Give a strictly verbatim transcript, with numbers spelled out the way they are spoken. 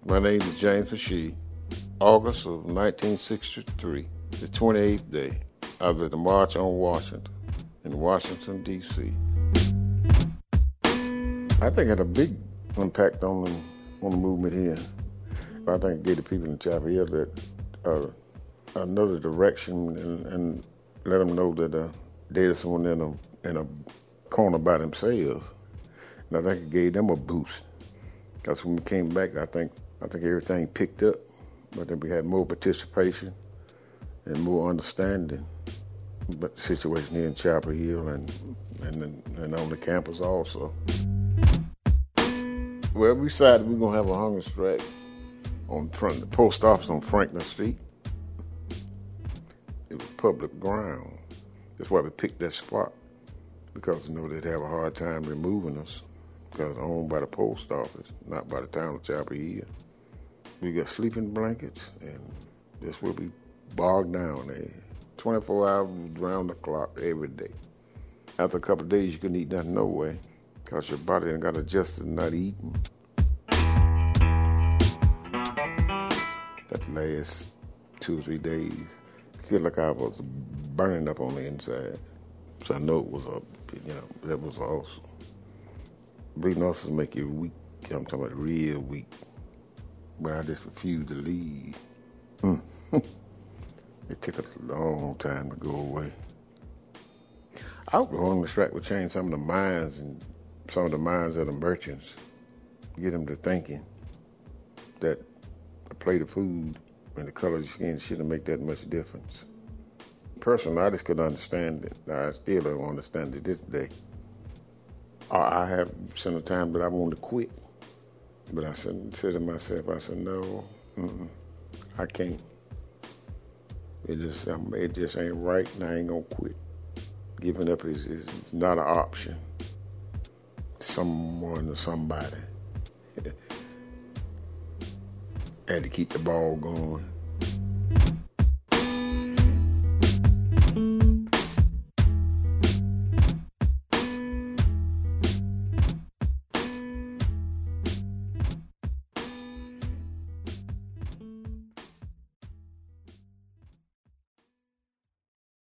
My name is James Pashee. August of nineteen sixty-three, the twenty-eighth day, I was at the March on Washington in Washington, D C I think it had a big impact on the, on the movement here. I think it gave the people in Chapel Hill that uh, another direction and, and let them know that uh, there's someone in a, in a corner by themselves. And I think it gave them a boost. Because when we came back, I think I think everything picked up. But then we had more participation and more understanding about the situation here in Chapel Hill and, and, and on the campus also. Well, we decided we were going to have a hunger strike on front of the post office on Franklin Street. It was public ground. That's why we picked that spot, because, you know, they'd have a hard time removing us because it's owned by the post office, not by the town of Chapel Hill. We got sleeping blankets, and that's where we bogged down there. twenty-four hours round the clock every day. After a couple of days, you couldn't eat nothing no way, because your body ain't got adjusted to not eating. That last two or three days, I feel like I was burning up on the inside. So I know it was a, you know, that was awesome. Bleeding ulcers make you weak. I'm talking about real weak. But I just refused to leave. Mm. It took a long time to go away. I hope the hunger strike would change some of the minds and some of the minds of the merchants, get them to thinking that a plate of food and the color of your skin shouldn't make that much difference. Personally, I just couldn't understand it. I still don't understand it this day. I have some time that I wanted to quit. But I said, said to myself, I said, no, mm-mm, I can't. It just, um, it just ain't right, and I ain't gonna quit. Giving up is, is not an option. Someone or somebody had to keep the ball going.